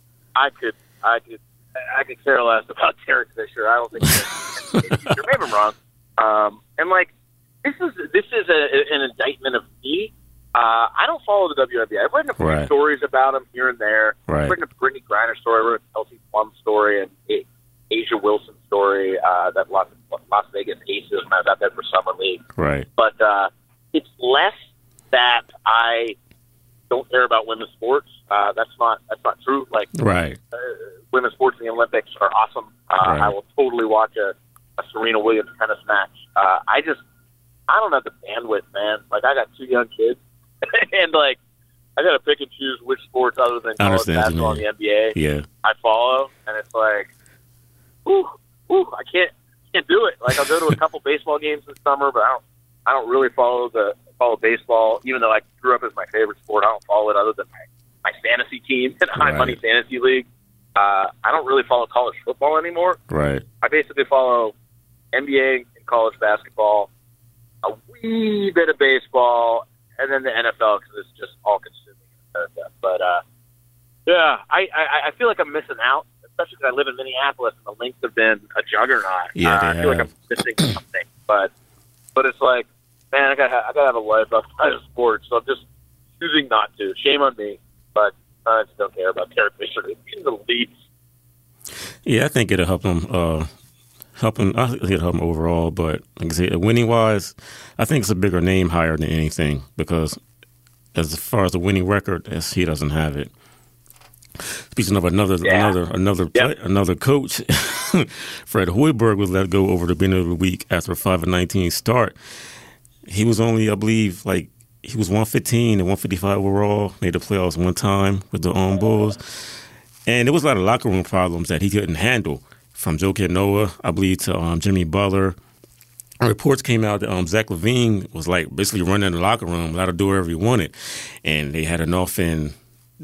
I could, I could, I could care less about Derek Fisher. I don't think you're maybe I'm wrong. Um, and like this is this is a, an indictment of me. Uh, I don't follow the W N B A. I've written a few
right.
stories about him here and there.
Right.
I've written a Brittany Griner story, I've written a Kelsey Plum story, and a Asia Wilson story uh, that Las, Las Vegas Aces when I was out there for Summer League.
Right.
But uh, it's less that I don't care about women's sports. Uh, that's not that's not true. Like
right.
uh, women's sports in the Olympics are awesome. Uh,
right.
I will totally watch a, a Serena Williams tennis match. Uh, I just I don't have the bandwidth, man. Like I got two young kids, and like I got to pick and choose which sports other than college basketball and the N B A
yeah.
I follow, and it's like, ooh, ooh, I can't can't do it. Like I'll go to a couple baseball games this summer, but I don't I don't really follow the follow baseball, even though I grew up as my favorite sport. I don't follow it other than my, my fantasy team in High
Right.
Money Fantasy League. Uh, I don't really follow college football anymore.
Right.
I basically follow N B A and college basketball, a wee bit of baseball, and then the N F L because it's just all-consuming in America. But, uh, yeah, I, I, I feel like I'm missing out, especially because I live in Minneapolis and the Lynx have been a juggernaut.
Yeah,
uh,
they
I feel
have.
like I'm missing something. But but it's like, man, I got I got to have a life outside of sports, so I'm just choosing not to. Shame on me, but I just don't care about Derek Fisher in the least.
Yeah, I think it'll help him. Uh, help him. I think it'll help him overall. But like I said, winning wise, I think it's a bigger name higher than anything because as far as the winning record, as he doesn't have it. Speaking of another,
Yeah.
another, another,
Yep.
play, another coach, Fred Hoiberg was let go over the beginning of the week after a five and nineteen start. He was only, I believe, like he was one fifteen and one fifty five overall. Made the playoffs one time with the um, Bulls, and there was a lot of locker room problems that he couldn't handle. From Joe Noah, I believe, to um, Jimmy Butler. Reports came out that um, Zach LaVine was like basically running the locker room, allowed to do whatever he wanted, and they had enough and.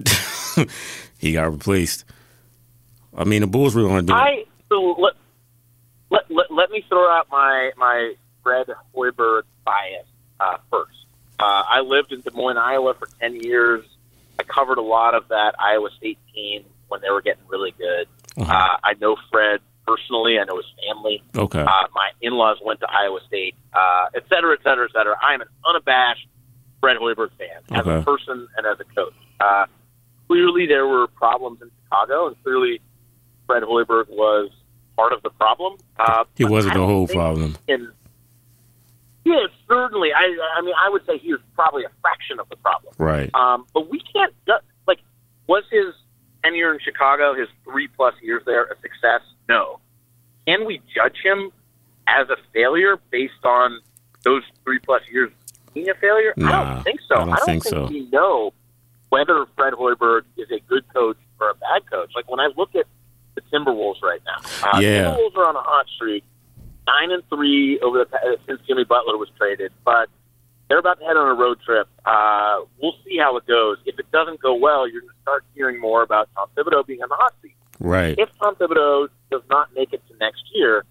He got replaced. I mean, the Bulls really want to do it.
I so let, let, let, let me throw out my my Fred Hoiberg bias uh, first. Uh, I lived in Des Moines, Iowa for ten years. I covered a lot of that Iowa State team when they were getting really good.
Uh-huh.
Uh, I know Fred personally. I know his family.
Okay.
Uh, my in-laws went to Iowa State, uh, et cetera, et cetera, et cetera. I am an unabashed Fred Hoiberg fan as
Okay.
a person and as a coach. Uh, clearly, there were problems in Chicago, and clearly Fred Hoiberg was part of the problem. Uh,
He
but
wasn't
I
the
don't
whole
think
problem.
he can- yeah, certainly. I, I mean, I would say he was probably a fraction of the problem.
Right.
Um, but we can't, like, was his tenure in Chicago, his three-plus years there, a success? No. Can we judge him as a failure based on those three-plus years being a failure? I
Nah,
don't think so.
I don't think so.
we know whether Fred Hoiberg is a good coach or a bad coach. Like, when I look at the Timberwolves right now, uh,
Yeah.
the Timberwolves are on a hot streak. nine and three over the since Jimmy Butler was traded, but they're about to head on a road trip. Uh, we'll see how it goes. If it doesn't go well, you're going to start hearing more about Tom Thibodeau being on the hot seat.
Right.
If Tom Thibodeau does not make it to next year,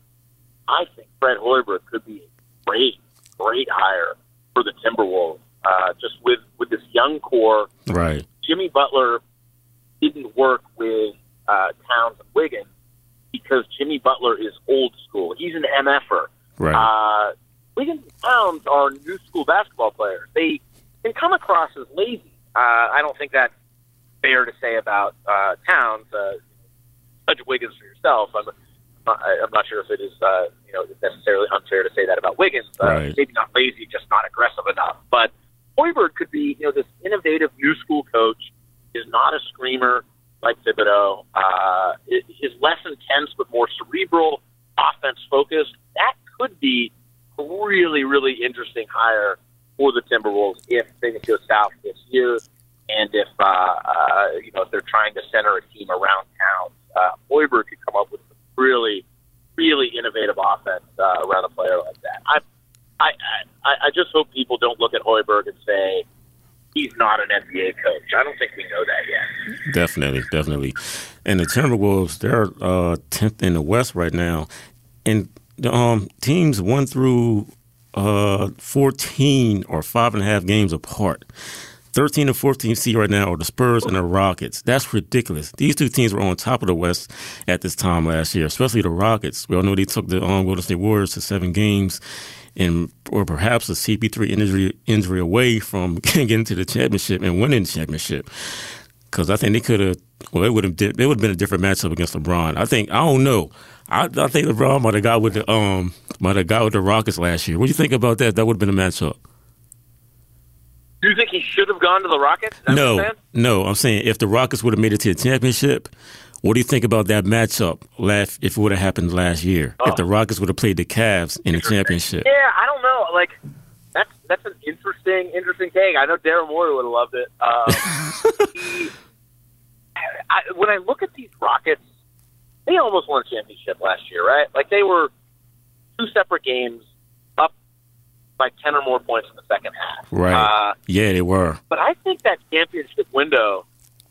I think Fred Hoiberg could be a great, great hire for the Timberwolves. Uh, just with, with this young core.
Right.
Jimmy Butler didn't work with uh, Towns and Wiggins because Jimmy Butler is old school. He's an M F-er.
Right.
Uh, Wiggins and Towns are new school basketball players. They can come across as lazy. Uh, I don't think that's fair to say about uh, Towns. Uh, judge Wiggins for yourself. I'm, I'm not sure if it is uh, you know necessarily unfair to say that about Wiggins. Uh,
right.
Maybe not lazy, just not aggressive enough. But Hoiberg could be you know this innovative new school coach. Is not a screamer like Thibodeau. Uh, it, is less intense but more cerebral, offense focused. That could be a really, really interesting hire for the Timberwolves if things go south this year, and if uh, uh, you know if they're trying to center a team around Towns. Uh, Hoiberg could come up with some really, really innovative offense uh, around a player like that. I, I, I, I just hope people don't look at Hoiberg and say he's not an N B A coach. I don't think we know that yet.
Definitely, definitely. And the Timberwolves, they're uh, tenth in the West right now, and the um, teams one through uh, fourteen or five and a half games apart. thirteen and fourteen seed right now are the Spurs and the Rockets. That's ridiculous. These two teams were on top of the West at this time last year, especially the Rockets. We all know they took the um, Golden State Warriors to seven games, and or perhaps a C P three injury injury away from getting to the championship and winning the championship. Because I think they could have, well, it would have it would have been a different matchup against LeBron. I think I don't know. I, I think LeBron might have got with the um might have got with the Rockets last year. What do you think about that? That would have been a matchup.
Do you think he should have gone to the Rockets? Is that
No,
what you're saying?
no. I'm saying if the Rockets would have made it to the championship, what do you think about that matchup last, if it would have happened last year?
Oh.
If the Rockets would have played the Cavs in the championship?
Yeah, I don't know. Like, that's that's an interesting, interesting take. I know Daryl Morey would have loved it. Um, he, I, when I look at these Rockets, they almost won a championship last year, right? Like, they were two separate games up by ten or more points in the second half.
Right.
Uh,
yeah, they were.
But I think that championship window,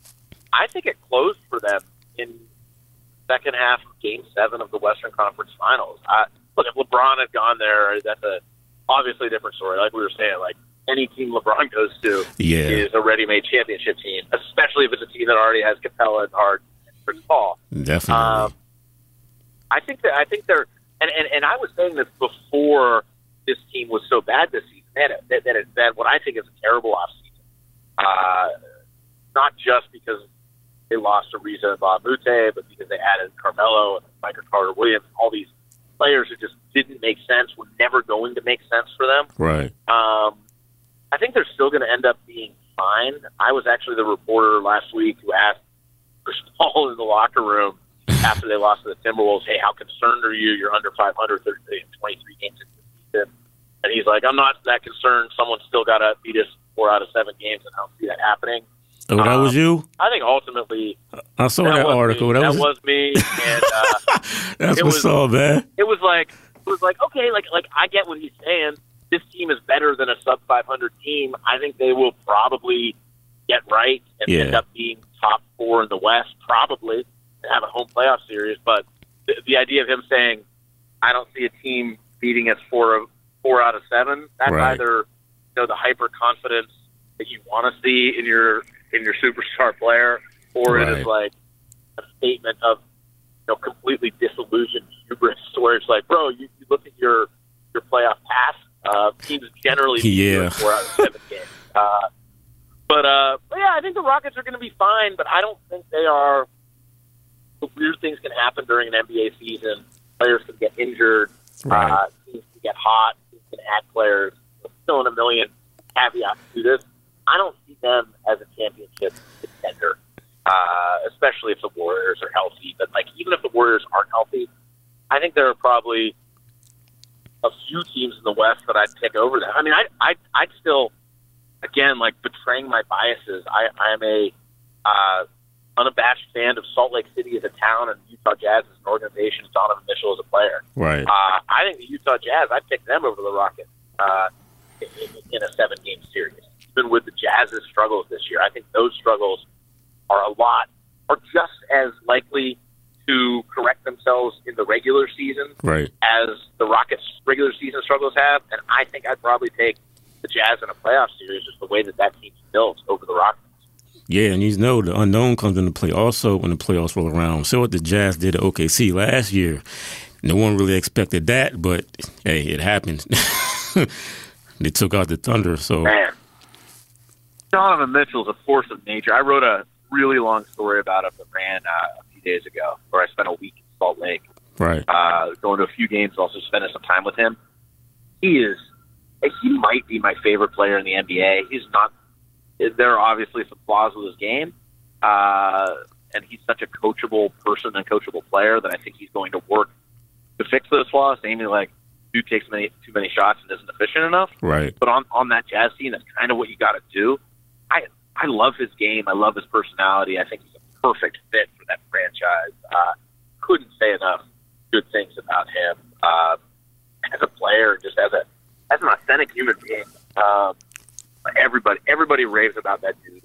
I think it closed for them in the second half of Game Seven of the Western Conference Finals. I, look, if LeBron had gone there, that's a obviously a different story. Like we were saying, like any team LeBron goes to
yeah.
is a ready-made championship team, especially if it's a team that already has Capella and Hart and Chris Paul.
Definitely.
Um, I think that I think they're, and, and, and I was saying this before this team was so bad this season. That that, that it's been what I think is a terrible offseason. Uh, not just because they lost Ariza and Bob Mute, but because they added Carmelo and Michael Carter-Williams, all these players who just didn't make sense, were never going to make sense for them.
Right.
Um, I think they're still going to end up being fine. I was actually the reporter last week who asked Chris Paul in the locker room after they lost to the Timberwolves, hey, how concerned are you? You're under five hundred, twenty-three games into the season. And he's like, I'm not that concerned. Someone's still got to beat us four out of seven games, and I don't see that happening.
Oh, that
um,
was you?
I think ultimately
I saw that,
that
article.
Me.
That,
That
was,
was me. And uh,
that's
it
what's
was-
up, man.
it was like it was like okay, like like I get what he's saying. This team is better than a sub five hundred team. I think they will probably get right and
Yeah.
end up being top four in the West, probably, and have a home playoff series. But the, the idea of him saying, "I don't see a team beating us four four out of seven," that's
Right.
either you know the hyper confidence that you want to see in your in your superstar player, or it
Right.
is like a statement of you know completely disillusioned hubris, where it's like, bro, you, you look at your your playoff pass. Uh, teams generally beat you in
Yeah.
four out of seven games. Uh, but, uh, but yeah, I think the Rockets are going to be fine, but I don't think they are. Weird things can happen during an N B A season. Players can get injured.
Right.
Uh, teams can get hot. Teams can add players. There's still in a million caveats to this. I don't see them as a championship contender, uh, especially if the Warriors are healthy. But like, even if the Warriors aren't healthy, I think there are probably a few teams in the West that I'd pick over them. I mean, I, I, I'd still, again, like betraying my biases. I, I'm a uh, unabashed fan of Salt Lake City as a town and Utah Jazz as an organization, Donovan Mitchell as a player.
Right.
Uh, I think the Utah Jazz, I'd pick them over the Rockets uh, in, in a seven-game series. Even with the Jazz's struggles this year, I think those struggles are a lot, are just as likely to correct themselves in the regular season
right.
as the Rockets' regular season struggles have. And I think I'd probably take the Jazz in a playoff series just the way that that team's built over the Rockets.
Yeah, and you know the unknown comes into play also when the playoffs roll around. So what the Jazz did at O K C last year, no one really expected that, but hey, it happened. They took out the Thunder. So
man, Donovan Mitchell's a force of nature. I wrote a really long story about him that ran uh, a few days ago, where I spent a week in Salt Lake,
right,
uh, going to a few games, also spending some time with him. He is, he might be my favorite player in the N B A. He's not. There are obviously some flaws with his game, uh, and he's such a coachable person and coachable player that I think he's going to work to fix those flaws. Namely, like, dude takes many too many shots and isn't efficient enough.
Right.
But on, on that Jazz team, that's kind of what you got to do. I I love his game. I love his personality. I think he's a perfect fit for that franchise. Uh, couldn't say enough good things about him uh, as a player, just as a as an authentic human being. Um, Everybody, everybody raves about that dude.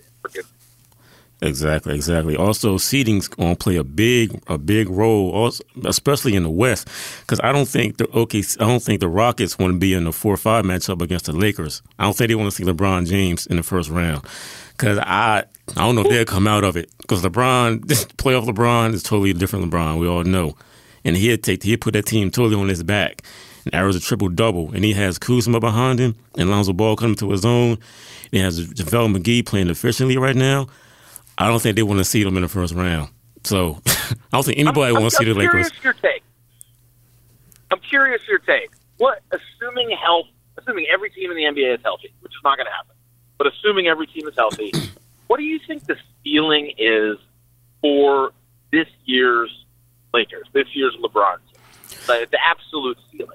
Exactly, exactly. Also, seeding's going to play a big, a big role, also, especially in the West, because I don't think the okay, I don't think the Rockets want to be in the four or five matchup against the Lakers. I don't think they want to see LeBron James in the first round, because I, I don't know if they'll come out of it. Because LeBron, playoff LeBron is totally different LeBron. We all know, and he'd take, he'd put that team totally on his back. And averages a triple-double, and he has Kuzma behind him, and Lonzo Ball coming to his own. He has JaVale McGee playing efficiently right now. I don't think they want to see them in the first round. So I don't think anybody
I'm,
wants to see the Lakers.
I'm curious your take. I'm curious your take. What, assuming health, assuming every team in the N B A is healthy, which is not going to happen, but assuming every team is healthy, what do you think the ceiling is for this year's Lakers, this year's LeBron team? The, the absolute ceiling.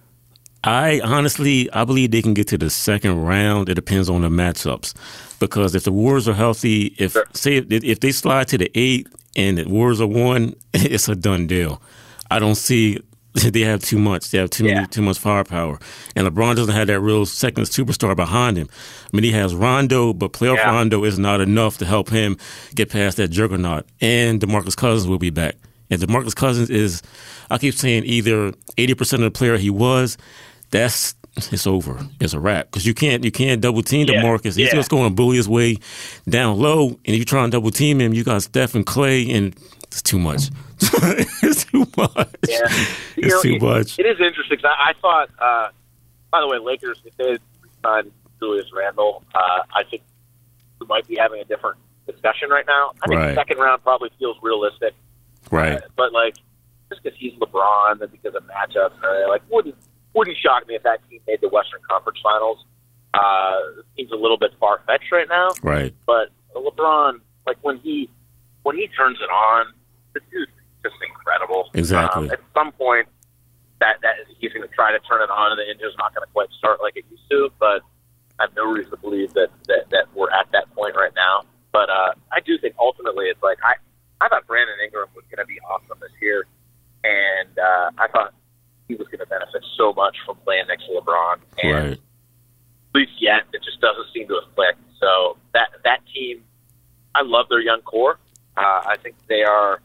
I honestly, I believe they can get to the second round. It depends on the matchups, because if the Warriors are healthy, if sure. say if, if they slide to the eight and the Warriors are one, it's a done deal. I don't see they have too much. They have too yeah. many, too much firepower, and LeBron doesn't have that real second superstar behind him. I mean, he has Rondo, but playoff yeah. Rondo is not enough to help him get past that juggernaut. And DeMarcus Cousins will be back. And DeMarcus Cousins is, I keep saying, either eighty percent of the player he was. That's it's over. It's a wrap, because you can't you can't double team
yeah.
DeMarcus. He's
yeah. just
going to bully his way down low, and if you try and double team him, you got Steph and Clay, and it's too much. It's too much.
Yeah,
it's
you know,
too
it,
much.
It is interesting. I, I thought. Uh, by the way, Lakers, if they had signed Julius Randle, uh, I think we might be having a different discussion right now. I think
right.
the second round probably feels realistic.
Right.
Uh, but like, just because he's LeBron and because of matchups, uh, like wouldn't. Wouldn't shock me if that team made the Western Conference Finals. Uh, it seems a little bit far fetched right now,
right?
But LeBron, like when he when he turns it on, the dude's just incredible.
Exactly.
Um, at some point, that that he's going to try to turn it on, and the engine's not going to quite start like it used to. But I have no reason to believe that that, that we're at that point right now. But uh, I do think ultimately, it's like I I thought Brandon Ingram was going to be awesome this year, and uh, I thought he was going to benefit so much from playing next to LeBron. And
right.
at least yet, it just doesn't seem to have clicked. So that that team, I love their young core. Uh, I think they are,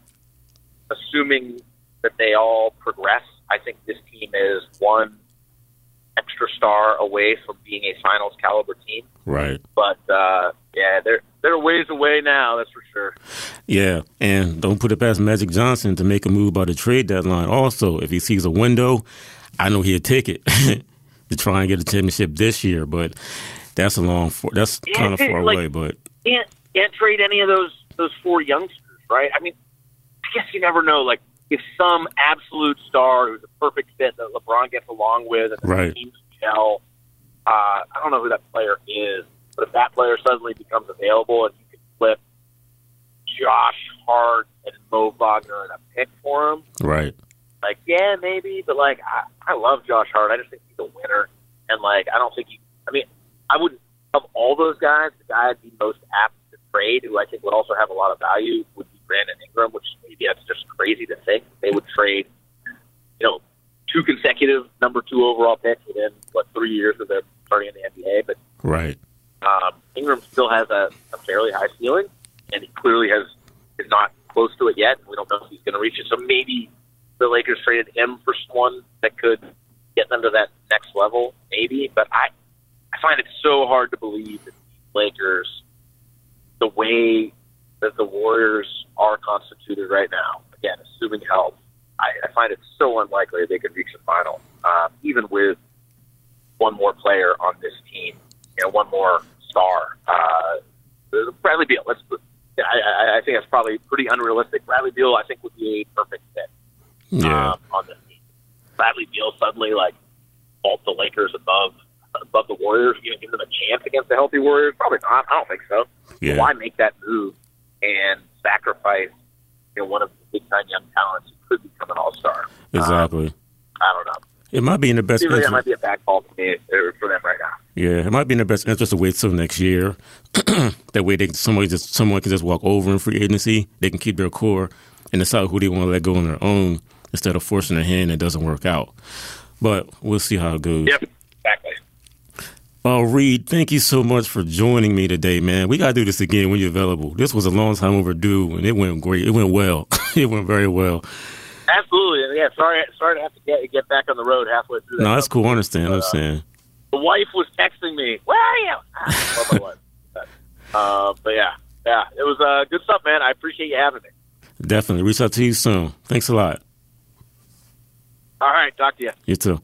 assuming that they all progress, I think this team is one extra star away from being a finals caliber team.
Right.
But, uh, yeah, they're, they're ways away now, that's for sure.
Yeah, and don't put it past Magic Johnson to make a move by the trade deadline. Also, if he sees a window, I know he'll take it to try and get a championship this year. But that's a long, that's yeah, kind of far
like,
away. But
can't can't trade any of those those four youngsters, right? I mean, I guess you never know. Like if some absolute star who's a perfect fit that LeBron gets along with, and the
right.
teams gel. Uh, I don't know who that player is, but if that player suddenly becomes available and you can flip Josh Hart and Mo Wagner in a pick for him,
right?
Like, yeah, maybe, but like, I, I love Josh Hart. I just think he's a winner, and like, I don't think he. I mean, I would of all those guys, the guy I'd be most apt to trade, who I think would also have a lot of value, would be Brandon Ingram, which maybe that's just crazy to think. They would trade, you know, two consecutive number two overall picks within, what, three years of their starting in the N B A. But
right.
um, Ingram still has a, a fairly high ceiling, and he clearly has is not close to it yet. We don't know if he's going to reach it. So maybe the Lakers traded him for someone that could get them to that next level, maybe. But I, I find it so hard to believe that the Lakers, the way that the Warriors are constituted right now, again, assuming health, I, I find it so unlikely they could reach the final, um, even with one more player on this team, you know, one more star. Uh, Bradley Beal, let's put, I, I think that's probably pretty unrealistic. Bradley Beal, I think, would be a perfect fit
yeah.
um, on this team. Bradley Beal suddenly, like, vault the Lakers above above the Warriors, you know, give them a chance against the healthy Warriors? Probably not. I don't think so.
Yeah.
Why make that move and sacrifice, you know, one of the big-time young talents who could become an all-star?
Exactly.
Um, I don't know.
It might be in the best
Really,
interest.
that might be a bad call for me, for them right now.
Yeah, it might be in the best interest to wait till next year. That way, they somebody just someone can just walk over in free agency. They can keep their core and decide who they want to let go on their own instead of forcing a hand that doesn't work out. But we'll see how it goes.
Yep, exactly.
Uh, Reed, thank you so much for joining me today, man. We got to do this again when you're available. This was a long time overdue, and it went great. It went well. It went very well.
Absolutely. Yeah, sorry sorry to have to get get back on the road halfway through that.
No, that's cool. I understand. I
But, uh,
understand.
The wife was texting me, where are you? Ah, well, my wife. Uh, but yeah, yeah, it was uh, good stuff, man. I appreciate you having me.
Definitely. Reach out to you soon. Thanks a lot.
All right, talk to you.
You too.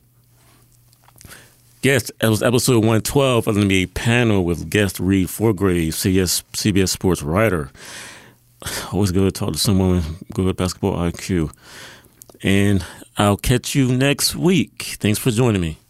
Guest, it was episode one twelve of the N B A panel with guest Reed Forgrave, C B S Sports writer. Always good to talk to someone with good basketball I Q. And I'll catch you next week. Thanks for joining me.